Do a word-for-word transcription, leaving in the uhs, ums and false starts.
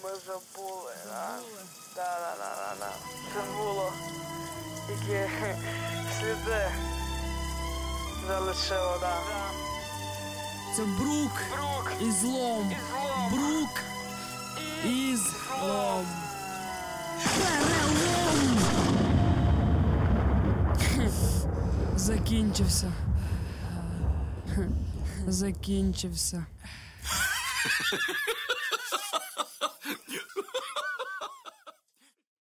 ми забули, да? Да, да, да, да, да. Це було, які сліди залишило, да. Це брук, Брук і злом. і злом. Брук І і злом. Закінчився. Закінчився.